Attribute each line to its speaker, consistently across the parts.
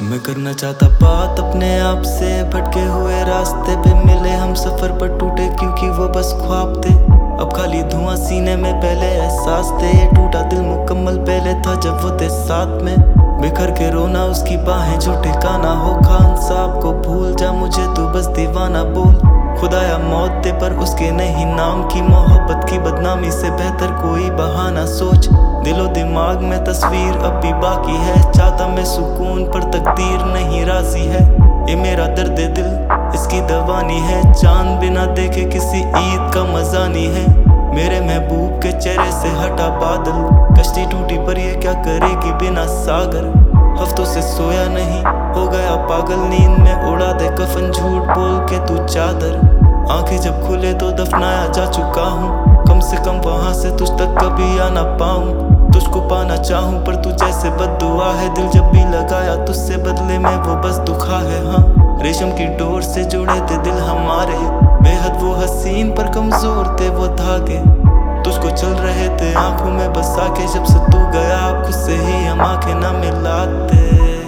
Speaker 1: मैं करना चाहता बात अपने आप से, भटके हुए रास्ते पे मिले हम सफर पर टूटे क्योंकि वो बस ख्वाब थे। अब खाली धुआं सीने में, पहले एहसास थे। ये टूटा दिल मुकम्मल पहले था जब वो थे साथ में। बिखर के रोना उसकी बाहें जो ठिकाना हो, खान साहब को भूल जा मुझे तू बस दीवाना बोल। खुदाया मौत दे पर उसके नहीं नाम की, मोहब्बत की बदनामी से बेहतर कोई बहाना सोच। दिलो दिमाग में तस्वीर अब भी बाकी है, चाहता मैं सुकून पर तकदीर नहीं राजी है। ये मेरा दर्द दिल इसकी दवानी है, चांद बिना देखे किसी ईद का मजा नहीं है। मेरे महबूब के चेहरे से हटा बादल, कश्ती टूटी पर ये क्या करेगी बिना सागर। हफ्तों से सोया नहीं, हो गया पागल, नींद में उड़ा दे कफन झूठ बोल के तू चादर। आंखें जब खुले तो दफनाया जा चुका हूँ, कम से कम वहां से तुझ तक कभी आ ना पाऊं। तुझको पाना चाहूं पर तू जैसे बद्दुआ है, दिल जब भी लगाया तुझसे बदले में वो बस दुखा है। हाँ, रेशम की डोर से जुड़े थे दिल हमारे, बेहद वो हसीन पर कमजोर थे वो धागे। तुझको चल रहे थे आंखों में बसा के, जब से तू गया खुद से ही हम आंखें ना मिलाते।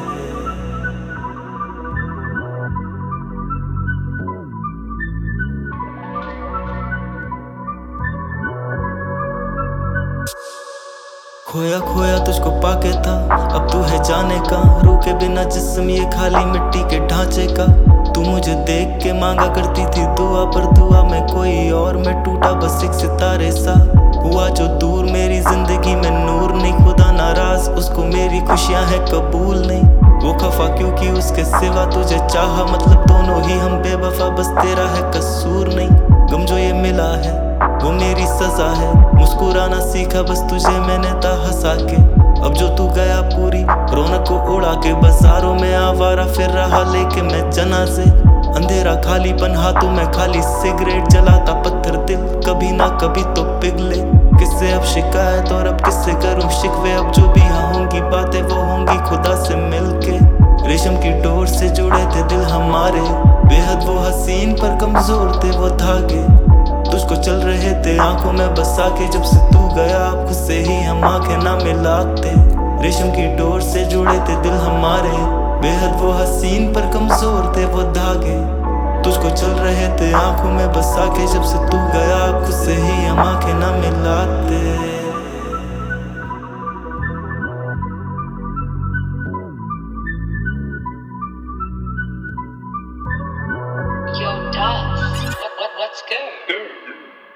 Speaker 1: खोया खोया तुझको पाके था, अब तू है जाने का। रूह के बिना जिस्म ये खाली मिट्टी के ढांचे का। तू मुझे देख के मांगा करती थी दुआ, पर दुआ में कोई और मैं टूटा बस एक सितारे सा। हुआ जो दूर मेरी जिंदगी में नूर नहीं, खुदा नाराज उसको मेरी खुशियां है कबूल नहीं। वो खफा क्योंकि उसके सिवा तुझे चाहा, मतलब दोनों ही हम बेवफा, बस तेरा है कसूर नहीं। गम जो ये मिला है वो मेरी सजा है, मुस्कुराना सीखा बस तुझे मैंने था हंसा के। अब जो तू गया पूरी रौनक को उड़ा के, बाजारों में आवारा फिर रहा लेके मैं जनाजे। अंधेरा खालीपन हाथों में खाली सिगरेट जलाता पत्थर दिल, कभी ना कभी तो पिघले। किससे अब शिकायत और अब किससे करूं शिकवे, अब जो भी होंगी बातें वो होंगी खुदा से मिलके। रेशम की डोर से जुड़े थे दिल हमारे, बेहद वो हसीन पर कमजोर थे वो धागे। तुझको चल रहे थे आंखों में बसा के, जब से तू गया अब खुद से ही हम आंखें ना मिलाते। रेशम की डोर से जुड़े थे दिल हमारे, बेहद वो हसीन पर कमजोर थे वो धागे। तुझको चल रहे थे आंखों में बसा के, जब से तू गया अब खुद से ही हम आंखें ना मिलाते।
Speaker 2: Yo, Dust, what's good?